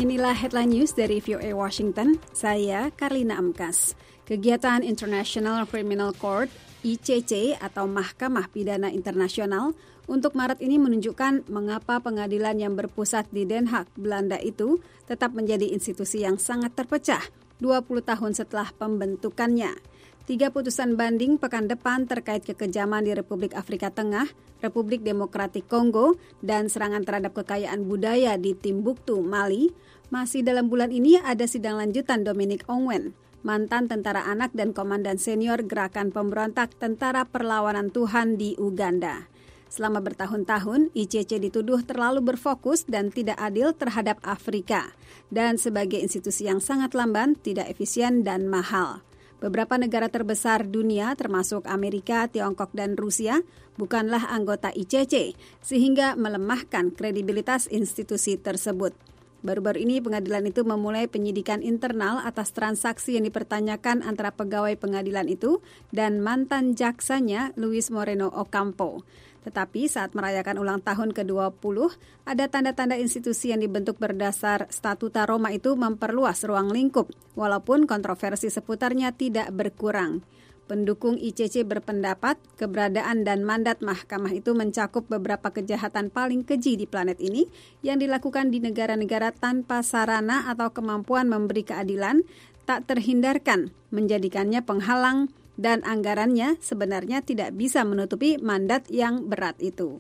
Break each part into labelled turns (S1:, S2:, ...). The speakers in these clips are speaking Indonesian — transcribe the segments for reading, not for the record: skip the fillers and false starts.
S1: Inilah headline news dari VOA Washington. Saya Karlina Amkas. Kegiatan International Criminal Court (ICC) atau Mahkamah Pidana Internasional untuk Maret ini menunjukkan mengapa pengadilan yang berpusat di Den Haag, Belanda itu tetap menjadi institusi yang sangat terpecah 20 tahun setelah pembentukannya. 3 putusan banding pekan depan terkait kekejaman di Republik Afrika Tengah, Republik Demokratik Kongo, dan serangan terhadap kekayaan budaya di Timbuktu, Mali. Masih dalam bulan ini ada sidang lanjutan Dominic Ongwen, mantan tentara anak dan komandan senior Gerakan Pemberontak Tentara Perlawanan Tuhan di Uganda. Selama bertahun-tahun, ICC dituduh terlalu berfokus dan tidak adil terhadap Afrika, dan sebagai institusi yang sangat lamban, tidak efisien dan mahal. Beberapa negara terbesar dunia termasuk Amerika, Tiongkok, dan Rusia bukanlah anggota ICC sehingga melemahkan kredibilitas institusi tersebut. Baru-baru ini pengadilan itu memulai penyidikan internal atas transaksi yang dipertanyakan antara pegawai pengadilan itu dan mantan jaksanya Luis Moreno Ocampo. Tetapi saat merayakan ulang tahun ke-20, ada tanda-tanda institusi yang dibentuk berdasar Statuta Roma itu memperluas ruang lingkup, walaupun kontroversi seputarnya tidak berkurang. Pendukung ICC berpendapat keberadaan dan mandat mahkamah itu mencakup beberapa kejahatan paling keji di planet ini yang dilakukan di negara-negara tanpa sarana atau kemampuan memberi keadilan, tak terhindarkan menjadikannya penghalang dan anggarannya sebenarnya tidak bisa menutupi mandat yang berat itu.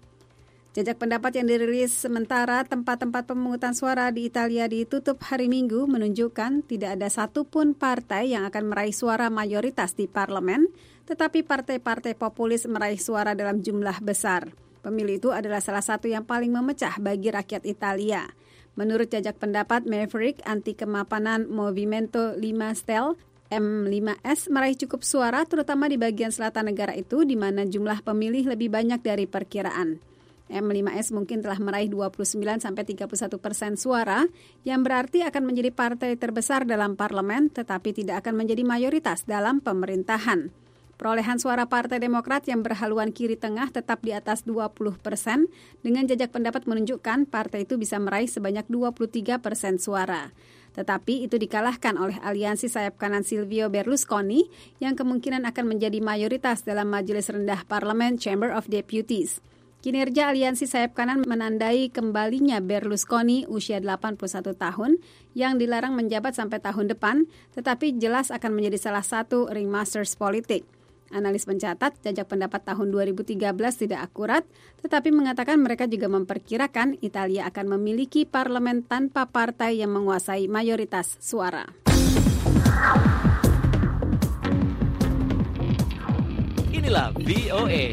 S1: Jajak pendapat yang dirilis sementara tempat-tempat pemungutan suara di Italia ditutup hari Minggu menunjukkan tidak ada satupun partai yang akan meraih suara mayoritas di parlemen, tetapi partai-partai populis meraih suara dalam jumlah besar. Pemilu itu adalah salah satu yang paling memecah bagi rakyat Italia. Menurut jajak pendapat Maverick anti kemapanan Movimento 5 Stelle, M5S meraih cukup suara terutama di bagian selatan negara itu di mana jumlah pemilih lebih banyak dari perkiraan. M5S mungkin telah meraih 29-31% suara yang berarti akan menjadi partai terbesar dalam parlemen tetapi tidak akan menjadi mayoritas dalam pemerintahan. Perolehan suara Partai Demokrat yang berhaluan kiri tengah tetap di atas 20% dengan jajak pendapat menunjukkan partai itu bisa meraih sebanyak 23% suara. Tetapi itu dikalahkan oleh aliansi sayap kanan Silvio Berlusconi yang kemungkinan akan menjadi mayoritas dalam majelis rendah parlemen Chamber of Deputies. Kinerja aliansi sayap kanan menandai kembalinya Berlusconi usia 81 tahun yang dilarang menjabat sampai tahun depan, tetapi jelas akan menjadi salah satu ringmasters politik. Analis mencatat jajak pendapat tahun 2013 tidak akurat, tetapi mengatakan mereka juga memperkirakan Italia akan memiliki parlemen tanpa partai yang menguasai mayoritas suara.
S2: Inilah VOA.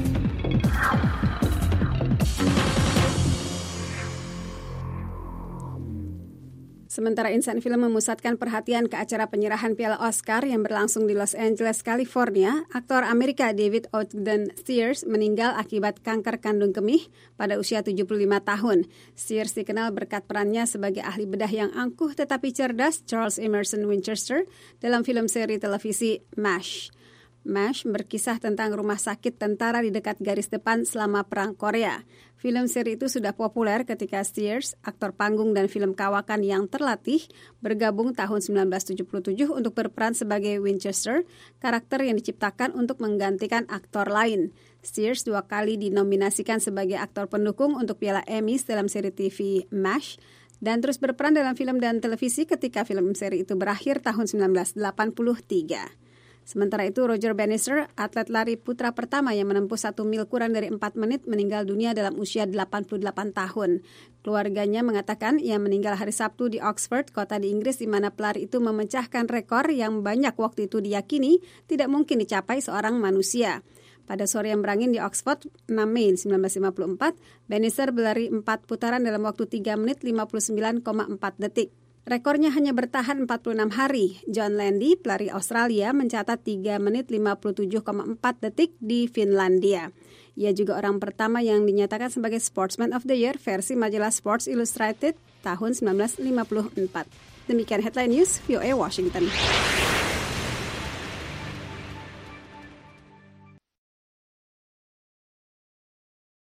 S1: Sementara insan film memusatkan perhatian ke acara penyerahan Piala Oscar yang berlangsung di Los Angeles, California, aktor Amerika David Ogden Stiers meninggal akibat kanker kandung kemih pada usia 75 tahun. Stiers dikenal berkat perannya sebagai ahli bedah yang angkuh tetapi cerdas Charles Emerson Winchester dalam film seri televisi MASH. MASH berkisah tentang rumah sakit tentara di dekat garis depan selama Perang Korea. Film seri itu sudah populer ketika Stiers, aktor panggung dan film kawakan yang terlatih, bergabung tahun 1977 untuk berperan sebagai Winchester, karakter yang diciptakan untuk menggantikan aktor lain. Stiers 2 kali dinominasikan sebagai aktor pendukung untuk Piala Emmy dalam seri TV MASH, dan terus berperan dalam film dan televisi ketika film seri itu berakhir tahun 1983. Sementara itu, Roger Bannister, atlet lari putra pertama yang menempuh 1 mil kurang dari 4 menit, meninggal dunia dalam usia 88 tahun. Keluarganya mengatakan ia meninggal hari Sabtu di Oxford, kota di Inggris, di mana pelari itu memecahkan rekor yang banyak waktu itu diyakini tidak mungkin dicapai seorang manusia. Pada sore yang berangin di Oxford, 6 Mei 1954, Bannister berlari 4 putaran dalam waktu 3 menit 59,4 detik. Rekornya hanya bertahan 46 hari. John Landy, pelari Australia, mencatat 3 menit 57,4 detik di Finlandia. Ia juga orang pertama yang dinyatakan sebagai Sportsman of the Year versi majalah Sports Illustrated tahun 1954. Demikian headline news VOA Washington.